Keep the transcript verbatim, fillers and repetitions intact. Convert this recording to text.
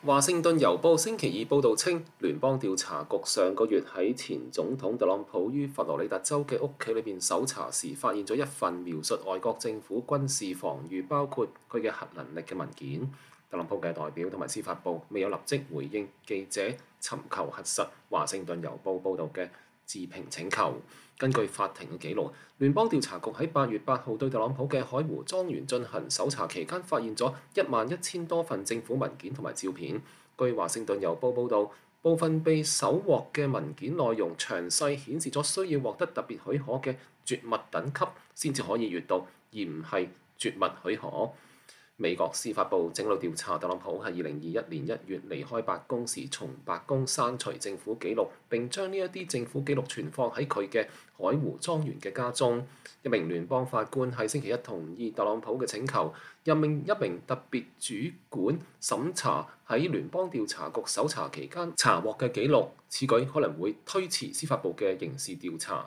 華盛頓郵報星期二報導稱，聯邦調查局上個月喺前總統特朗普於佛羅里達州嘅屋企裏邊搜查時，發現咗一份描述外國政府軍事防禦，包括佢嘅核能力嘅文件。特朗普嘅代表同埋司法部未有立即回應記者尋求核實華盛頓郵報報導嘅置評請求。根據法庭嘅記錄，聯邦調查局喺八月八號對特朗普嘅海湖莊園進行搜查期間，發現咗一萬一千多份政府文件同埋照片。據華盛頓郵報報導，部分被搜獲嘅文件內容詳細顯示咗需要獲得特別許可嘅絕密等級先至可以閲讀，而唔係絕密許可。美國司法部正喺度調查特朗普喺二零二一年一月離開白宮時，從白宮刪除政府記錄，並將呢一啲政府記錄存放喺佢嘅海湖莊園嘅家中。一名聯邦法官喺星期一同意特朗普嘅請求，任命一名特別主管審查喺聯邦調查局搜查期間查獲嘅記錄。此舉可能會推遲司法部嘅刑事調查。